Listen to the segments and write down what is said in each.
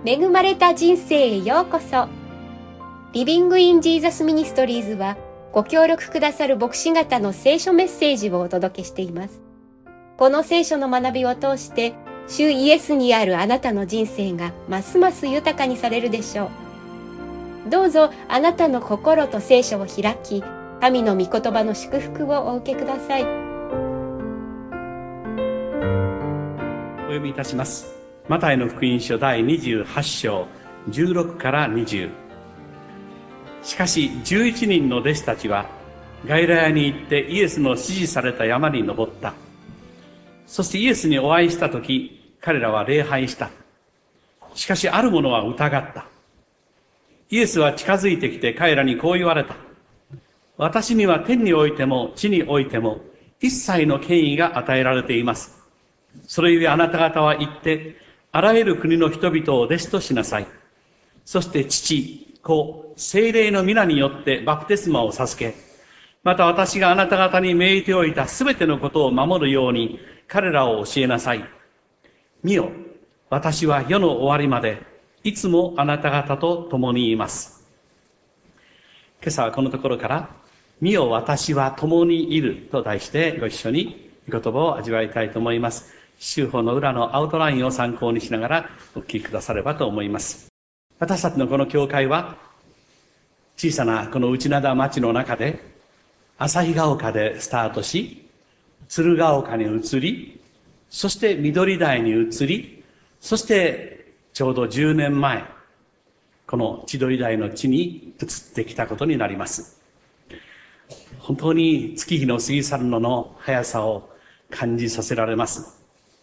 恵まれた人生へようこそ。リビングインジーザスミニストリーズはご協力くださる牧師方の聖書メッセージをお届けしています。この聖書の学びを通して主イエスにあるあなたの人生がますます豊かにされるでしょう。どうぞあなたの心と聖書を開き、神の御言葉の祝福をお受けください。 お読みいたします。マタイの福音書第28章16から20。しかし11人の弟子たちはガリラヤに行ってイエスの指示された山に登った。そしてイエスにお会いしたとき、彼らは礼拝した。しかしある者は疑った。イエスは近づいてきて彼らにこう言われた。私には天においても地においても一切の権威が与えられています。それゆえあなた方は行ってあらゆる国の人々を弟子としなさい。そして父、子、聖霊の皆によってバプテスマを授け、また私があなた方に命じておいたすべてのことを守るように彼らを教えなさい。見よ、私は世の終わりまでいつもあなた方と共にいます。今朝はこのところから、見よ、私は共にいると題してご一緒に御言葉を味わいたいと思います。週報の裏のアウトラインを参考にしながらお聞きくださればと思います。私たちのこの教会は小さなこの内灘町の中で旭ヶ丘でスタートし、鶴ヶ丘に移り、そして緑台に移り、そしてちょうど10年前この千鳥台の地に移ってきたことになります。本当に月日の過ぎ去るのの速さを感じさせられます。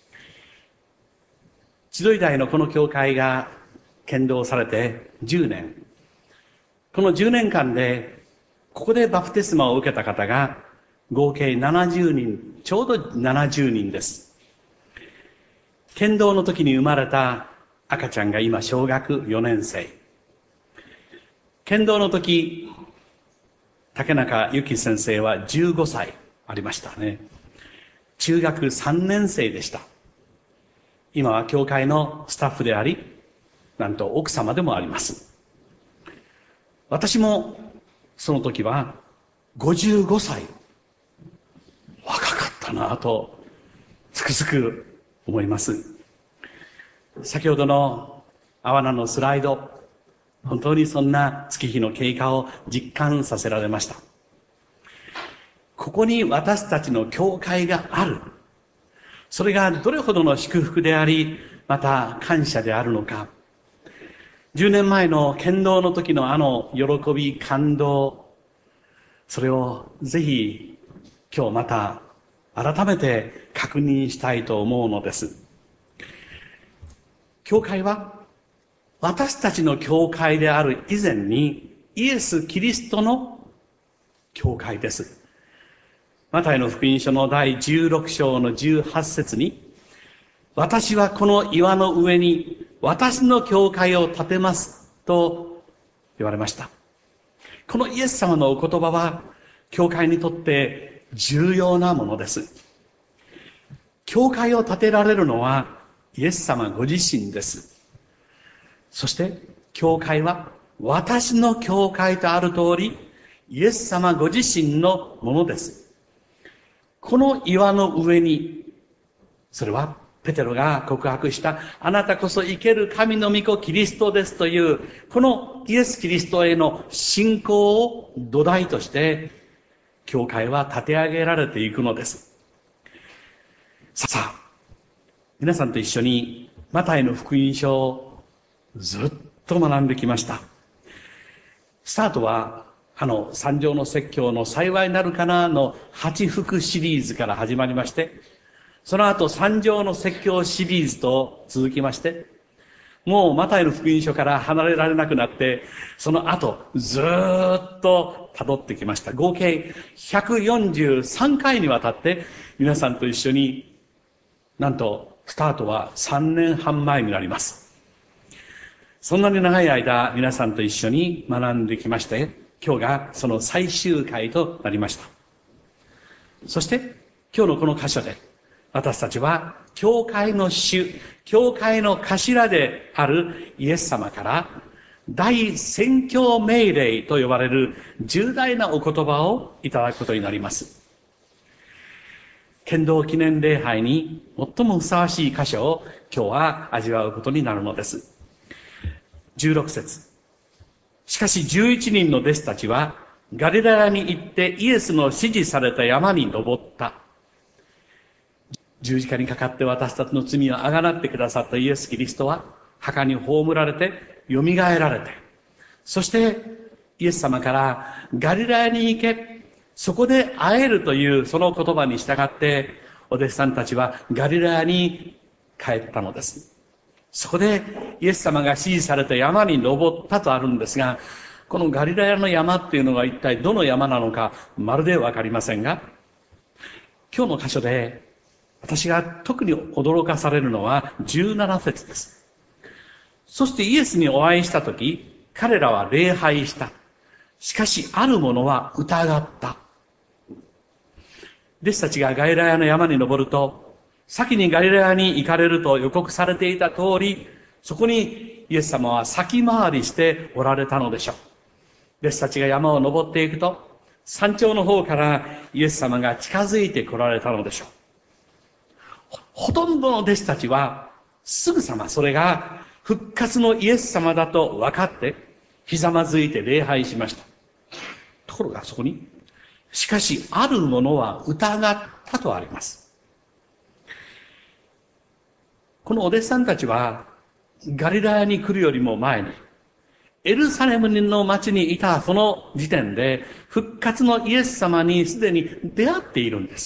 千鳥台のこの教会が建造されて10年。この10年間で、ここでバプテスマを受けた方が合計70人、ちょうど70人です。建造の時に生まれた赤ちゃんが今小学4年生。建造の時、竹中由紀先生は15歳ありましたね。中学3年生でした。今は教会のスタッフであり、なんと奥様でもあります。私もその時は55歳。若かったなぁとつくづく思います。先ほどの阿波名のスライド、本当にそんな月日の経過を実感させられました。ここに私たちの教会がある。それがどれほどの祝福であり、また感謝であるのか。10年前の剣道の時のあの喜び、感動、それをぜひ今日また改めて確認したいと思うのです。教会は私たちの教会である以前にイエス・キリストの教会です。マタイの福音書の第16章の18節に、私はこの岩の上に私の教会を建てますと言われました。このイエス様のお言葉は教会にとって重要なものです。教会を建てられるのはイエス様ご自身です。そして教会は私の教会とある通りイエス様ご自身のものです。この岩の上に、それはペテロが告白したあなたこそ生ける神の御子キリストですというこのイエス・キリストへの信仰を土台として教会は立て上げられていくのです。さあ、皆さんと一緒にマタイの福音書をずっと学んできました。スタートは三条の説教の幸いなるかなの八福シリーズから始まりまして、その後三条の説教シリーズと続きまして、もうマタイの福音書から離れられなくなって、その後ずっと辿ってきました。合計143回にわたって皆さんと一緒に、なんとスタートは3年半前になります。そんなに長い間皆さんと一緒に学んできまして、今日がその最終回となりました。そして今日のこの箇所で私たちは教会の主、教会の頭であるイエス様から大宣教命令と呼ばれる重大なお言葉をいただくことになります。剣道記念礼拝に最もふさわしい箇所を今日は味わうことになるのです。16節。しかし11人の弟子たちはガリラヤに行ってイエスの指示された山に登った。十字架にかかって私たちの罪をあがなってくださったイエス・キリストは墓に葬られて蘇られて、そしてイエス様からガリラヤに行け、そこで会えるというその言葉に従ってお弟子さんたちはガリラヤに帰ったのです。そこでイエス様が指示された山に登ったとあるんですが、このガリラヤの山っていうのが一体どの山なのかまるでわかりませんが、今日の箇所で私が特に驚かされるのは17節です。そしてイエスにお会いしたとき、彼らは礼拝した。しかしある者は疑った。弟子たちがガリラヤの山に登ると、先にガリラヤに行かれると予告されていた通り、そこにイエス様は先回りしておられたのでしょう。弟子たちが山を登っていくと、山頂の方からイエス様が近づいて来られたのでしょう。ほとんどの弟子たちは、すぐさまそれが復活のイエス様だと分かって、ひざまずいて礼拝しました。ところがそこに、しかしある者は疑ったとあります。このお弟子さんたちは、ガリラヤに来るよりも前に、エルサレムの町にいたその時点で、復活のイエス様にすでに出会っているんです。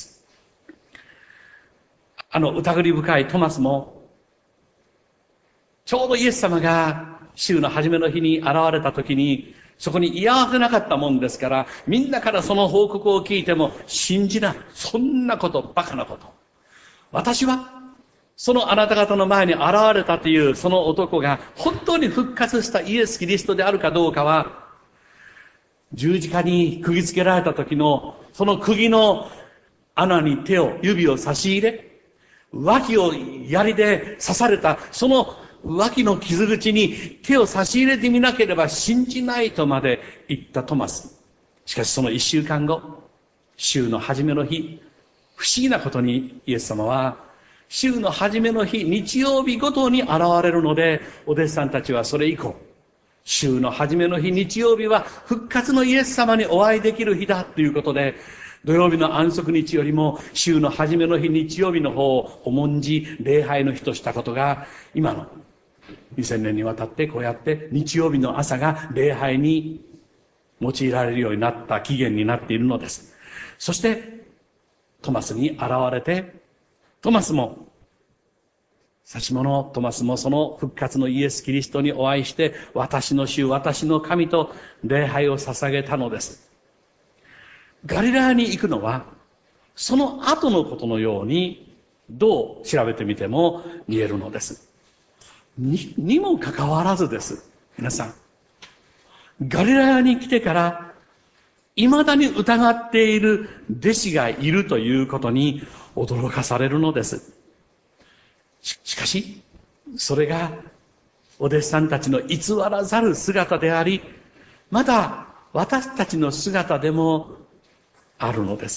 疑り深いトマスも、ちょうどイエス様が週の初めの日に現れた時に、そこに居合わせなかったもんですから、みんなからその報告を聞いても信じない。そんなこと、バカなこと。私は、そのあなた方の前に現れたというその男が本当に復活したイエス・キリストであるかどうかは、十字架に釘付けられた時のその釘の穴に指を差し入れ、脇を槍で刺されたその脇の傷口に手を差し入れてみなければ信じないとまで言ったトマス。しかしその1週間後、週の初めの日、不思議なことにイエス様は週の初めの日、日曜日ごとに現れるので、お弟子さんたちはそれ以降、週の初めの日、日曜日は復活のイエス様にお会いできる日だということで、土曜日の安息日よりも週の初めの日、日曜日の方を重んじ礼拝の日としたことが、今の2000年にわたってこうやって日曜日の朝が礼拝に用いられるようになった起源になっているのです。そしてトマスに現れて、トマスもその復活のイエス・キリストにお会いして、私の主、私の神と礼拝を捧げたのです。ガリラヤに行くのは、その後のことのように、どう調べてみても見えるのです。にもかかわらずです。皆さん。ガリラヤに来てから、未だに疑っている弟子がいるということに驚かされるのです。しかし、それがお弟子さんたちの偽らざる姿であり、また私たちの姿でもあるのです。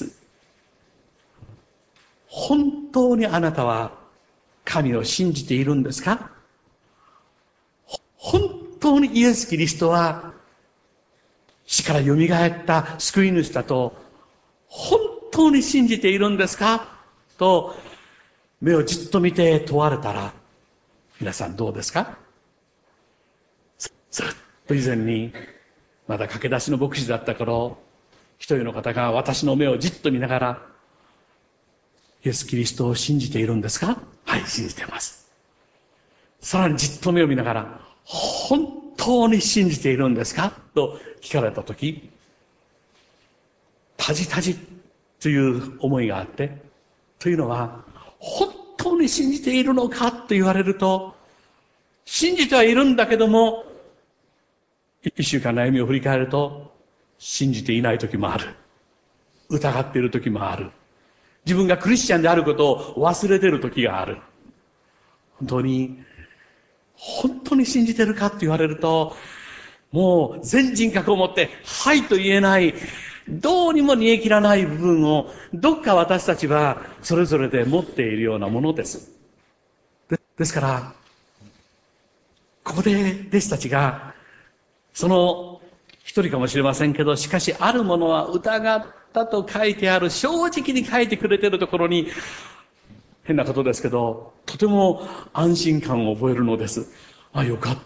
本当にあなたは神を信じているんですか？本当にイエス・キリストは死から蘇った救い主だと本当に信じているんですか？と目をじっと見て問われたら、皆さんどうですか？ずっと以前にまだ駆け出しの牧師だった頃、一人の方が私の目をじっと見ながら、イエス・キリストを信じているんですか？はい、信じています。さらにじっと目を見ながら、本当に信じているんですか？と聞かれたとき、タジタジという思いがあって、というのは、本当に信じているのかと言われると、信じてはいるんだけども、一週間の歩みを振り返ると、信じていない時もある。疑っている時もある。 自分がクリスチャンであることを忘れている時がある。本当に信じてるかって言われると、もう全人格を持って、はいと言えない、どうにも煮え切らない部分を、どっか私たちはそれぞれで持っているようなものです。ですから、ここで弟子たちが、その一人かもしれませんけど、しかしあるものは疑ったと書いてある、正直に書いてくれているところに、変なことですけど、とても安心感を覚えるのです。あ、よかった。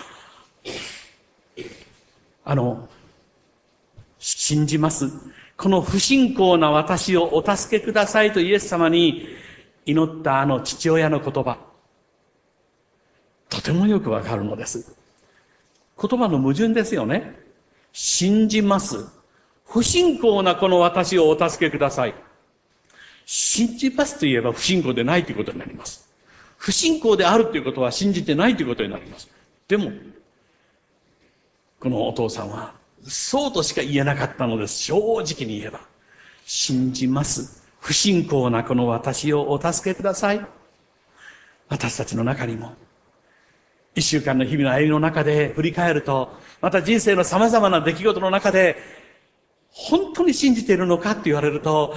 信じます。この不信仰な私をお助けくださいとイエス様に祈った父親の言葉。とてもよくわかるのです。言葉の矛盾ですよね。信じます。不信仰なこの私をお助けください。信じますと言えば不信仰でないということになります。不信仰であるということは信じてないということになります。でも、このお父さんは、そうとしか言えなかったのです。正直に言えば。信じます。不信仰なこの私をお助けください。私たちの中にも、一週間の日々の歩みの中で振り返ると、また人生の様々な出来事の中で、本当に信じているのかって言われると、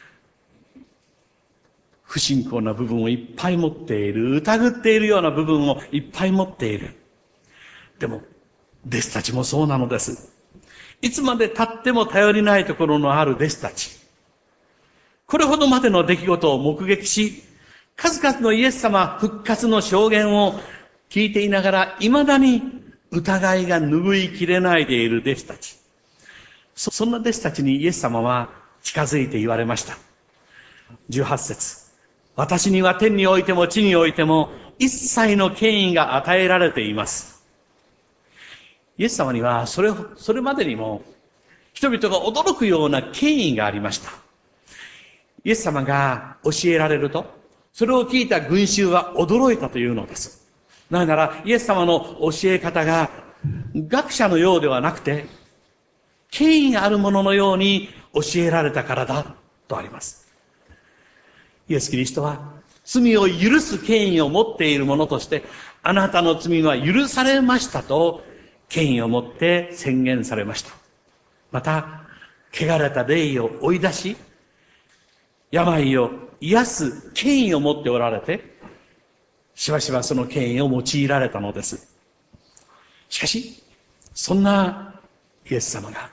不信仰な部分をいっぱい持っている、疑っているような部分をいっぱい持っている。でも、弟子たちもそうなのです。いつまで経っても頼りないところのある弟子たち。これほどまでの出来事を目撃し、数々のイエス様復活の証言を聞いていながら、未だに疑いが拭いきれないでいる弟子たち。そんな弟子たちにイエス様は近づいて言われました。18節。私には天においても地においても一切の権威が与えられています。イエス様にはそれまでにも人々が驚くような権威がありました。イエス様が教えられると、それを聞いた群衆は驚いたというのです。なぜならイエス様の教え方が学者のようではなくて、権威があるもののように教えられたからだとあります。イエス・キリストは罪を許す権威を持っている者として、あなたの罪は許されましたと権威を持って宣言されました。また、汚れた霊を追い出し、病を癒す権威を持っておられて、しばしばその権威を用いられたのです。しかし、そんなイエス様が、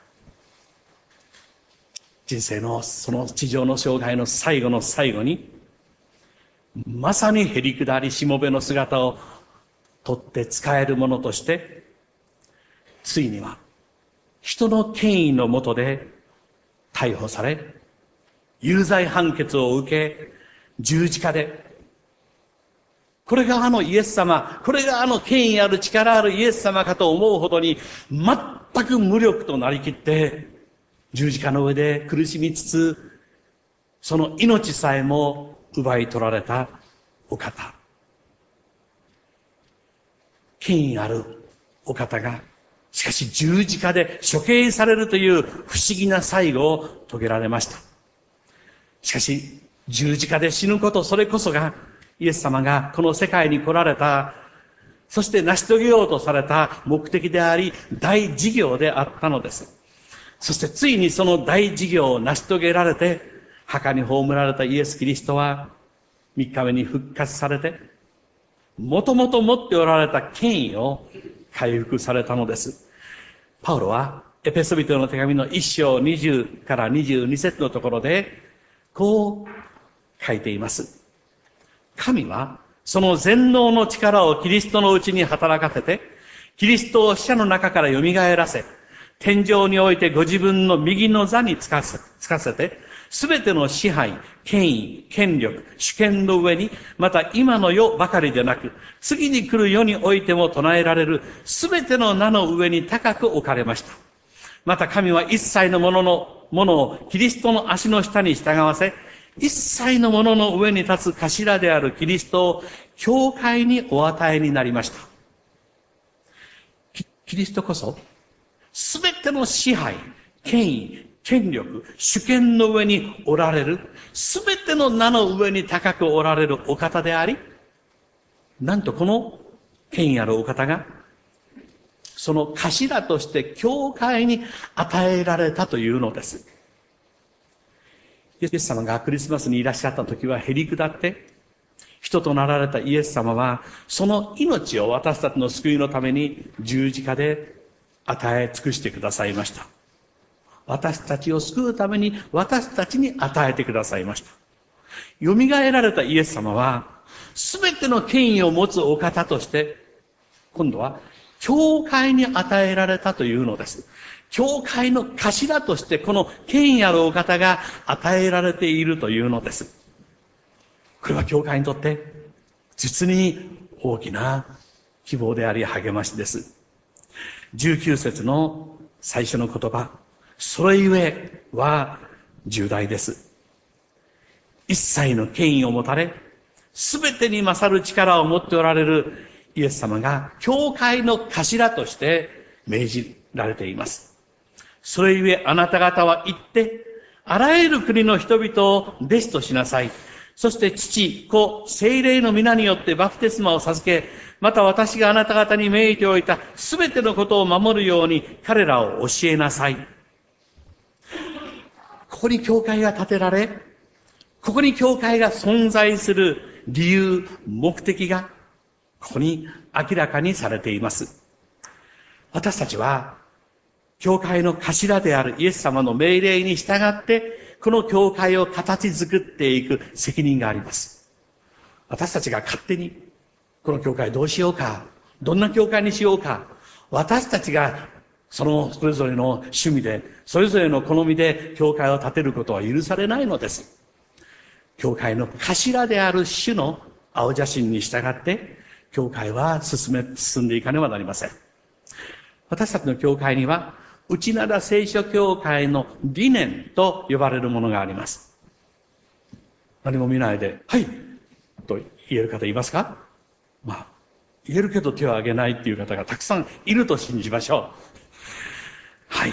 人生のその地上の生涯の最後の最後に、まさにへりくだりしもべの姿をとって使えるものとして、ついには人の権威の下で逮捕され、有罪判決を受け、十字架で、これがイエス様、これが権威ある力あるイエス様かと思うほどに、全く無力となりきって、十字架の上で苦しみつつ、その命さえも奪い取られたお方。権威あるお方が、しかし十字架で処刑されるという不思議な最後を遂げられました。しかし、十字架で死ぬこと、それこそが、イエス様がこの世界に来られた、そして成し遂げようとされた目的であり、大事業であったのです。そしてついにその大事業を成し遂げられて、墓に葬られたイエス・キリストは、3日目に復活されて、もともと持っておられた権威を回復されたのです。パウロは、エペソビトの手紙の1章20から22節のところで、こう書いています。神は、その全能の力をキリストのうちに働かせて、キリストを死者の中から蘇らせ、天上においてご自分の右の座につかせて、すべての支配、権威、権力、主権の上に、また今の世ばかりでなく、次に来る世においても唱えられるすべての名の上に高く置かれました。また神は一切のものをキリストの足の下に従わせ、一切のものの上に立つ頭であるキリストを教会にお与えになりました。キリストこそ、すべての支配、権威、 権力、主権の上におられる、すべての名の上に高くおられるお方であり、なんとこの権威あるお方が、その頭として教会に与えられたというのです。イエス様がクリスマスにいらっしゃった時はへり下って、人となられたイエス様は、その命を私たちの救いのために十字架で与え尽くしてくださいました。私たちを救うために私たちに与えてくださいました。蘇られたイエス様は、すべての権威を持つお方として、今度は教会に与えられたというのです。教会の頭としてこの権威あるお方が与えられているというのです。これは教会にとって実に大きな希望であり励ましです。19節の最初の言葉、それゆえは重大です。一切の権威を持たれ、すべてに勝る力を持っておられるイエス様が教会の頭として命じられています。それゆえあなた方は行って、あらゆる国の人々を弟子としなさい。そして父、子、聖霊の皆によってバプテスマを授け、また私があなた方に命じておいたすべてのことを守るように彼らを教えなさい。ここに教会が建てられ、ここに教会が存在する理由、目的が、ここに明らかにされています。私たちは、教会の頭であるイエス様の命令に従って、この教会を形作っていく責任があります。私たちが勝手に、この教会どうしようか、どんな教会にしようか、私たちがそれぞれの趣味で、それぞれの好みで教会を建てることは許されないのです。教会の頭である主の青写真に従って、教会は進んでいかねばなりません。私たちの教会には、内灘聖書教会の理念と呼ばれるものがあります。何も見ないで、はい、と言える方いますか？言えるけど手を挙げないっていう方がたくさんいると信じましょう。はい。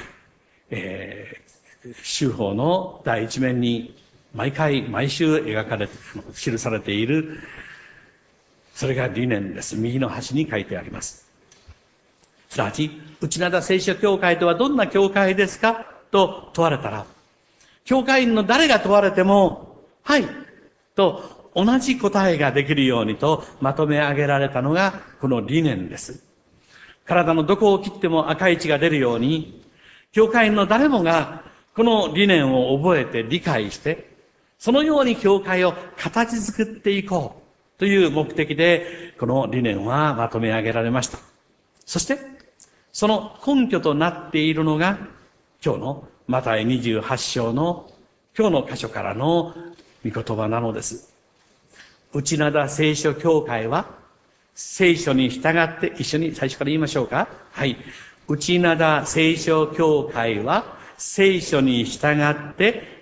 修法の第一面に毎週描かれて、記されている、それが理念です。右の端に書いてあります。すなわち、内灘聖書教会とはどんな教会ですかと問われたら、教会員の誰が問われても、はい、と同じ答えができるようにとまとめ上げられたのがこの理念です。体のどこを切っても赤い血が出るように、教会員の誰もがこの理念を覚えて理解して、そのように教会を形作っていこうという目的で、この理念はまとめ上げられました。そして、その根拠となっているのが、今日のマタイ28章の今日の箇所からの御言葉なのです。内灘聖書教会は、聖書に従って、一緒に最初から言いましょうか。はい。内灘聖書教会は、聖書に従って、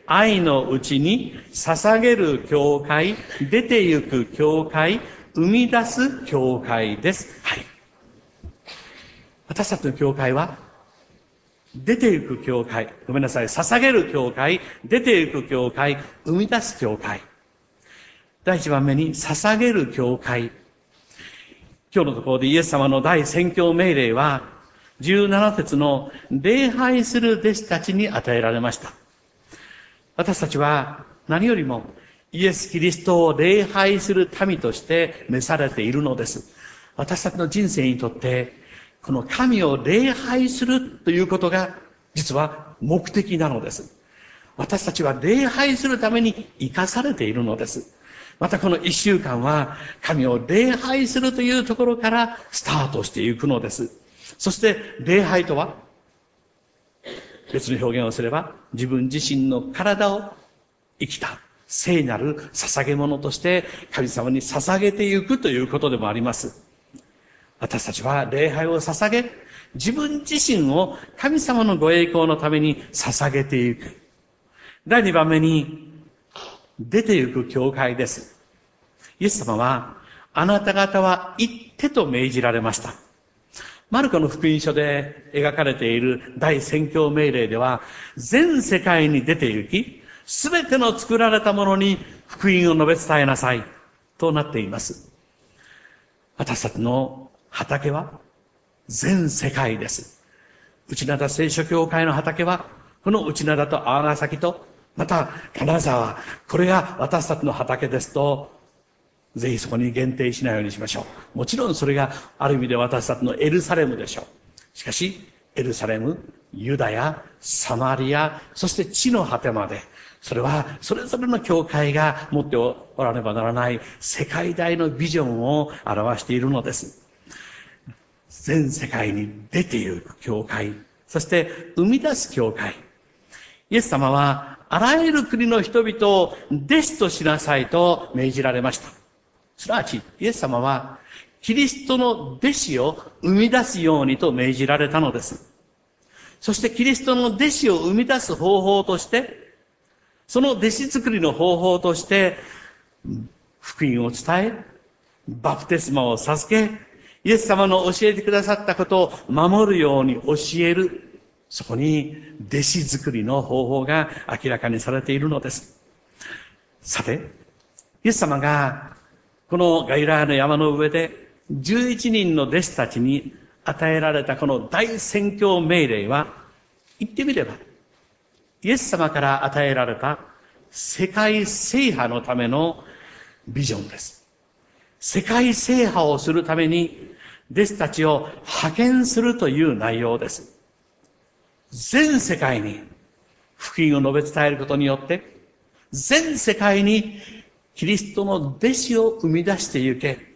愛のうちに捧げる教会、出て行く教会、生み出す教会です。はい。私たちの教会は、出て行く教会、捧げる教会、出て行く教会、生み出す教会。第一番目に、捧げる教会。今日のところでイエス様の大宣教命令は、17節の礼拝する弟子たちに与えられました。私たちは何よりもイエス・キリストを礼拝する民として召されているのです。私たちの人生にとって、この神を礼拝するということが実は目的なのです。私たちは礼拝するために生かされているのです。またこの一週間は神を礼拝するというところからスタートしていくのです。そして礼拝とは別の表現をすれば自分自身の体を生きた聖なる捧げ物として神様に捧げていくということでもあります。私たちは礼拝を捧げ、自分自身を神様のご栄光のために捧げていく。第2番目に、出て行く教会です。イエス様は、あなた方は行ってと命じられました。 マルコの福音書で描かれている大宣教命令では、全世界に出て行き、すべての作られたものに福音を述べ伝えなさいとなっています。私たちの畑は全世界です。内灘聖書教会の畑は、この内灘と尼崎と、また金沢、これが私たちの畑ですと、ぜひそこに限定しないようにしましょう。もちろんそれがある意味で私たちのエルサレムでしょう。しかし、エルサレム、ユダヤ、サマリア、そして地の果てまで、それはそれぞれの教会が持っておらねばならない世界大のビジョンを表しているのです。全世界に出ている教会、そして生み出す教会。イエス様はあらゆる国の人々を弟子としなさいと命じられました。すなわち、イエス様は、キリストの弟子を生み出すようにと命じられたのです。そしてキリストの弟子を生み出す方法として、その弟子作りの方法として、福音を伝え、バプテスマを授け、イエス様の教えてくださったことを守るように教える。そこに弟子作りの方法が明らかにされているのです。さて、イエス様がこのガリラヤの山の上で11人の弟子たちに与えられたこの大宣教命令は、言ってみれば、イエス様から与えられた世界制覇のためのビジョンです。世界制覇をするために弟子たちを派遣するという内容です。全世界に福音を述べ伝えることによって、全世界にキリストの弟子を生み出してゆけ。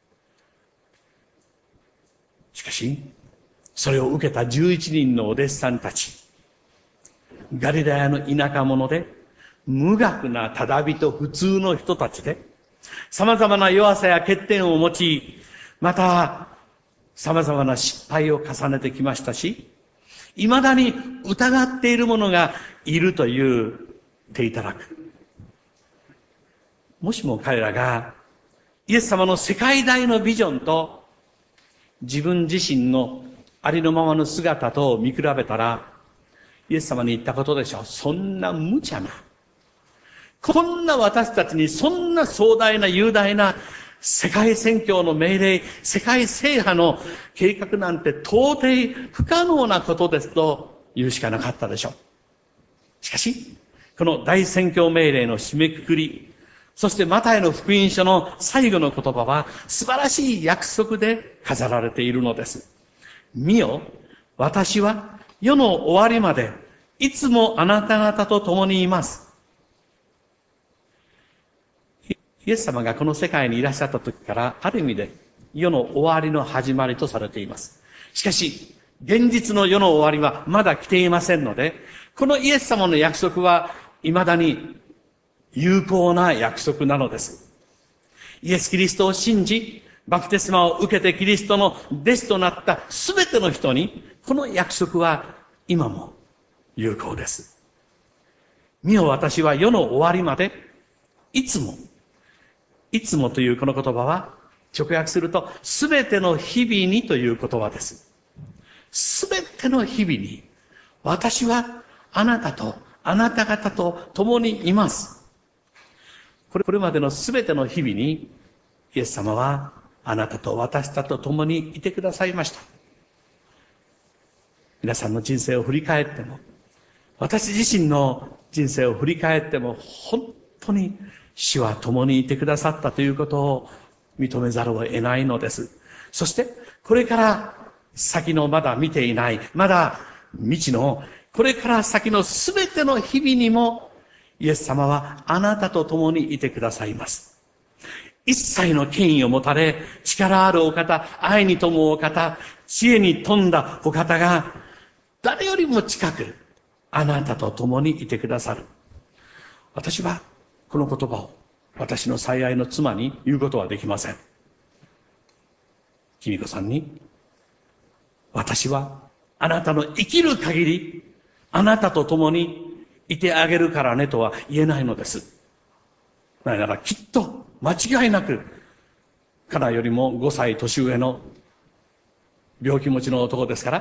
しかし、それを受けた11人のお弟子さんたち、ガリラヤの田舎者で、無学なただ人普通の人たちで、様々な弱さや欠点を持ち、また、様々な失敗を重ねてきましたし、未だに疑っている者がいるという手いただく。もしも彼らがイエス様の世界大のビジョンと自分自身のありのままの姿と見比べたら、イエス様に言ったことでしょう。そんな無茶な。こんな私たちにそんな壮大な雄大な世界宣教の命令、世界制覇の計画なんて到底不可能なことですと言うしかなかったでしょう。しかし、この大宣教命令の締めくくり、そしてマタイの福音書の最後の言葉は素晴らしい約束で飾られているのです。見よ、私は世の終わりまでいつもあなた方と共にいます。イエス様がこの世界にいらっしゃった時からある意味で世の終わりの始まりとされています。しかし、現実の世の終わりはまだ来ていませんので、このイエス様の約束は未だに有効な約束なのです。イエス・キリストを信じ、バプテスマを受けてキリストの弟子となったすべての人に、この約束は今も有効です。見よ、私は世の終わりまで、いつもというこの言葉は、直訳すると、すべての日々にという言葉です。すべての日々に、私はあなたとあなた方と共にいます。これまでのすべての日々に、イエス様はあなたと私たちと共にいてくださいました。皆さんの人生を振り返っても、私自身の人生を振り返っても、本当に主は共にいてくださったということを認めざるを得ないのです。そして、これから先のまだ見ていない、まだ未知の、これから先のすべての日々にも、イエス様はあなたと共にいてくださいます。一切の権威を持たれ、力あるお方、愛に富むお方、知恵に富んだお方が、誰よりも近く、あなたと共にいてくださる。私は、この言葉を、私の最愛の妻に言うことはできません。君子さんに、私は、あなたの生きる限り、あなたと共にいてあげるからねとは言えないのです。なぜならきっと間違いなく、カナよりも5歳年上の病気持ちの男ですから、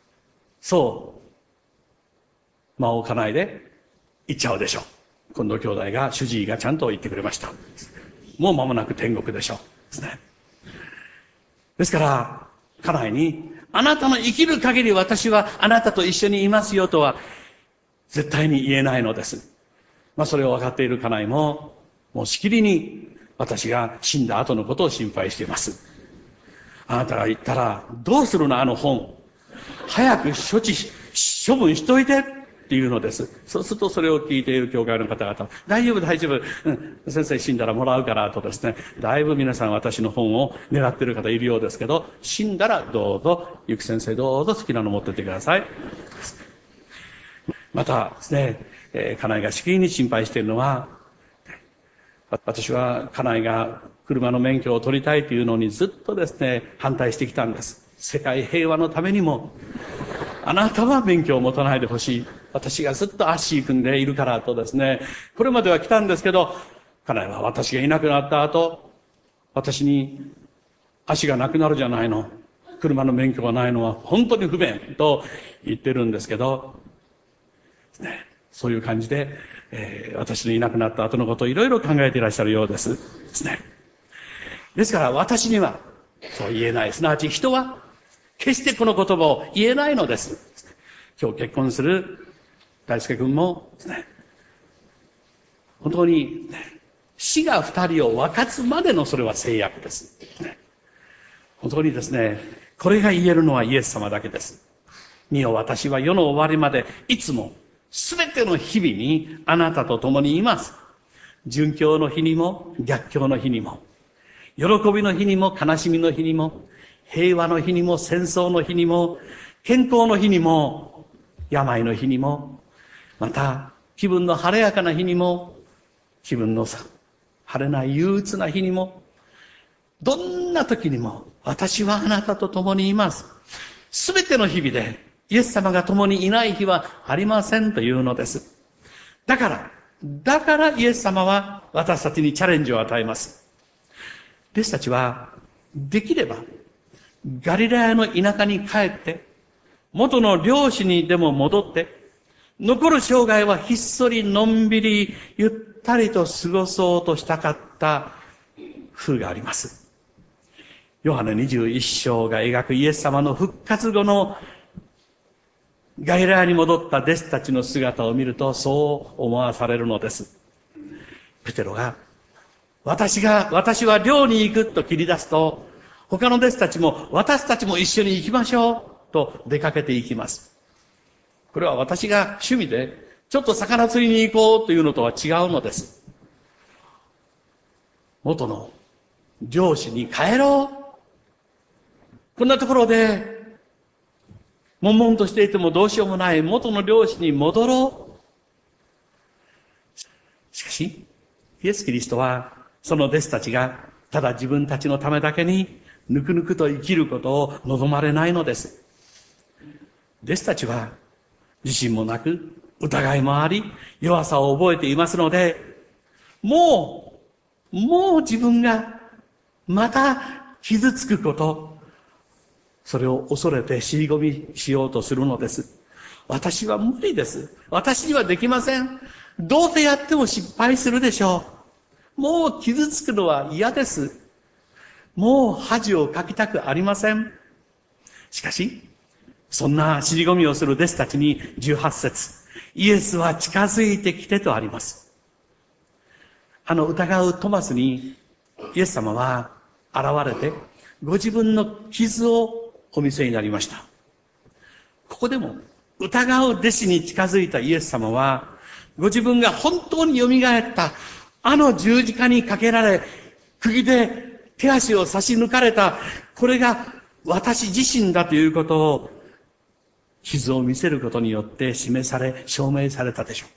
そう間を置かないで行っちゃうでしょう。今度兄弟が、主治医がちゃんと言ってくれました。もう間もなく天国でしょう。ですね。ですから、家内に、あなたの生きる限り私はあなたと一緒にいますよとは絶対に言えないのです。それを分かっている家内も、もうしきりに私が死んだ後のことを心配しています。あなたが言ったら、どうするのあの本。早く処分しといてっていうのです。そうするとそれを聞いている教会の方々、大丈夫、先生死んだらもらうからとですね、だいぶ皆さん私の本を狙っている方いるようですけど、死んだらどうぞ、ゆき先生どうぞ好きなの持ってってください。またですね、家内がしきりに心配しているのは、私は家内が車の免許を取りたいというのにずっとですね、反対してきたんです。世界平和のためにも、あなたは免許を持たないでほしい。私がずっと足組んでいるからとですね、これまでは来たんですけど、家内は私がいなくなった後、私に足がなくなるじゃないの。車の免許がないのは本当に不便と言ってるんですけど、そういう感じで、私のいなくなった後のことをいろいろ考えていらっしゃるようです。ですね。ですから私にはそう言えない。すなわち人は決してこの言葉を言えないのです。今日結婚する大輔君もですね、本当に、死が二人を分かつまでのそれは制約です。本当にですね、これが言えるのはイエス様だけです。見よ、私は世の終わりまでいつもすべての日々にあなたと共にいます。順境の日にも逆境の日にも、喜びの日にも悲しみの日にも、平和の日にも戦争の日にも、健康の日にも、病の日にも、また気分の晴れやかな日にも、気分の晴れない憂鬱な日にも、どんな時にも私はあなたと共にいます。すべての日々でイエス様が共にいない日はありませんというのです。だからイエス様は私たちにチャレンジを与えます。弟子たちはできればガリラヤの田舎に帰って元の漁師にでも戻って残る生涯はひっそりのんびりゆったりと過ごそうとしたかった風があります。ヨハネ21章が描くイエス様の復活後のガリラヤに戻った弟子たちの姿を見るとそう思わされるのです。ペテロが私は漁に行くと切り出すと、他の弟子たちも私たちも一緒に行きましょうと出かけていきます。これは私が趣味でちょっと魚釣りに行こうというのとは違うのです。元の漁師に帰ろう。こんなところで悶々としていてもどうしようもない元の漁師に戻ろう。しかし、イエス・キリストはその弟子たちがただ自分たちのためだけにぬくぬくと生きることを望まれないのです。弟子たちは自信もなく疑いもあり弱さを覚えていますので、もう自分がまた傷つくこと、それを恐れて尻込みしようとするのです。私は無理です。私にはできません。どうせやっても失敗するでしょう。もう傷つくのは嫌です。もう恥をかきたくありません。しかし、そんな尻込みをする弟子たちに18節、イエスは近づいてきてとあります。疑うトマスにイエス様は現れてご自分の傷をお見せになりました。ここでも疑う弟子に近づいたイエス様はご自分が本当によみがえった十字架にかけられ釘で手足を差し抜かれたこれが私自身だということを傷を見せることによって示され証明されたでしょう。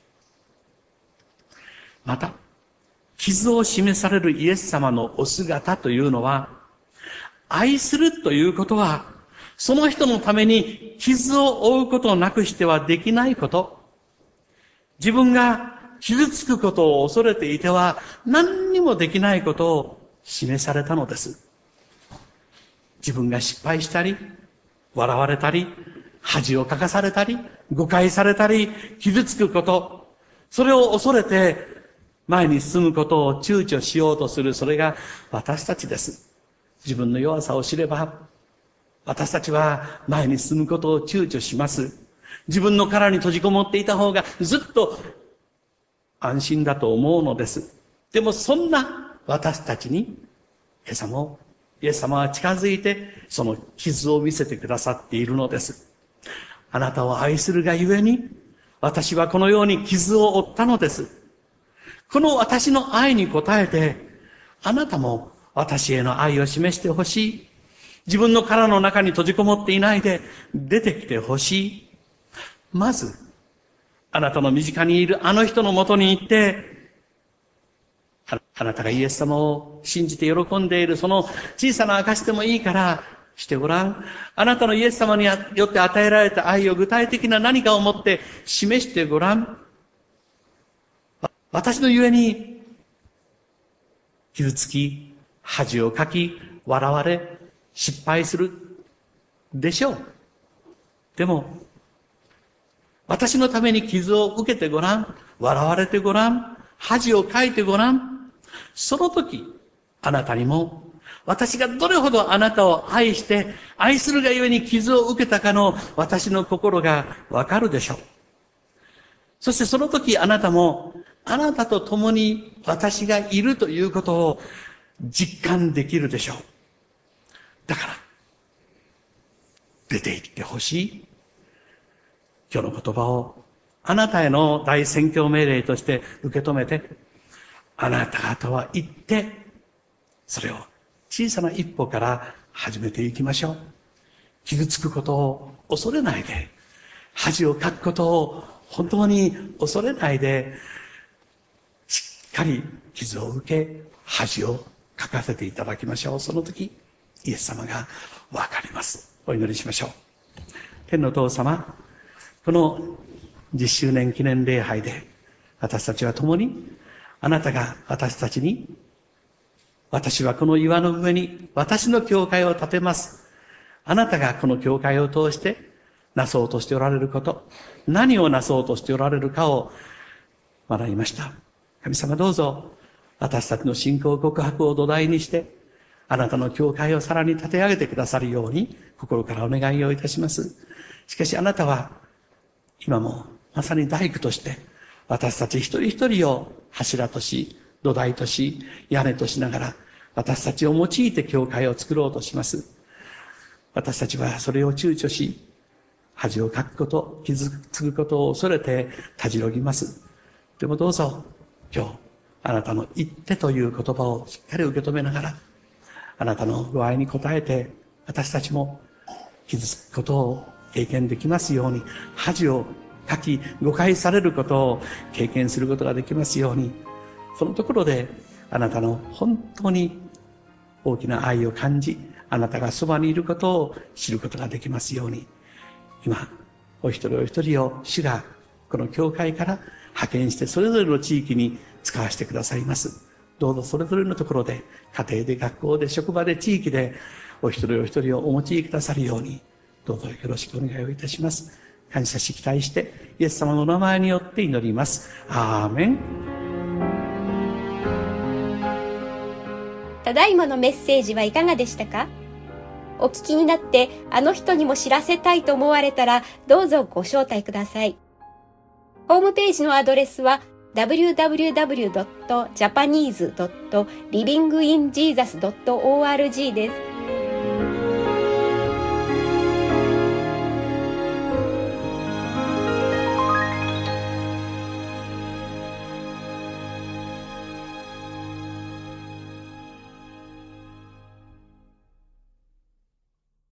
また傷を示されるイエス様のお姿というのは、愛するということはその人のために傷を負うことをなくしてはできないこと、自分が傷つくことを恐れていては何にもできないことを示されたのです。自分が失敗したり笑われたり、恥をかかされたり、誤解されたり、傷つくこと、それを恐れて前に進むことを躊躇しようとする、それが私たちです。自分の弱さを知れば、私たちは前に進むことを躊躇します。自分の殻に閉じこもっていた方がずっと安心だと思うのです。でもそんな私たちにイエス様は近づいてその傷を見せてくださっているのです。あなたを愛するがゆえに私はこのように傷を負ったのです。この私の愛に応えてあなたも私への愛を示してほしい。自分の殻の中に閉じこもっていないで出てきてほしい。まずあなたの身近にいるあの人のもとに行って、あなたがイエス様を信じて喜んでいるその小さな証でもいいからしてごらん。あなたのイエス様によって与えられた愛を具体的な何かをもって示してごらん。私のゆえに傷つき、恥をかき、笑われ、失敗するでしょう。でも私のために傷を受けてごらん。笑われてごらん。恥をかいてごらん。その時、あなたにも、私がどれほどあなたを愛して、愛するがゆえに傷を受けたかの私の心がわかるでしょう。そしてその時あなたも、あなたと共に私がいるということを実感できるでしょう。だから、出て行ってほしい。今日の言葉をあなたへの大宣教命令として受け止めて、あなた方は行って、それを小さな一歩から始めていきましょう。傷つくことを恐れないで、恥をかくことを本当に恐れないで、しっかり傷を受け、恥をかかせていただきましょう。その時、イエス様がわかります。お祈りしましょう。天の父様、この10周年記念礼拝で私たちは共にあなたが私たちに、私はこの岩の上に私の教会を建てます。あなたがこの教会を通してなそうとしておられること、何をなそうとしておられるかを学びました。神様どうぞ私たちの信仰告白を土台にしてあなたの教会をさらに立て上げてくださるように心からお願いをいたします。しかしあなたは今もまさに大工として私たち一人一人を柱とし、土台とし、屋根としながら私たちを用いて教会を作ろうとします。私たちはそれを躊躇し、恥をかくこと、傷つくことを恐れてたじろぎます。でもどうぞ今日あなたの言ってという言葉をしっかり受け止めながら、あなたのご愛に応えて私たちも傷つくことを経験できますように、恥をかき誤解されることを経験することができますように、そのところであなたの本当に大きな愛を感じ、あなたがそばにいることを知ることができますように、今お一人お一人を主がこの教会から派遣してそれぞれの地域に使わせてくださいます。どうぞそれぞれのところで、家庭で、学校で、職場で、地域でお一人お一人をお持ちくださるように、どうぞよろしくお願いをいたします。感謝し期待してイエス様の名前によって祈ります。アーメン。 ただいまのメッセージはいかがでしたか？お聞きになってあの人にも知らせたいと思われたらどうぞご招待ください。ホームページのアドレスは www.japanese.livinginjesus.org です。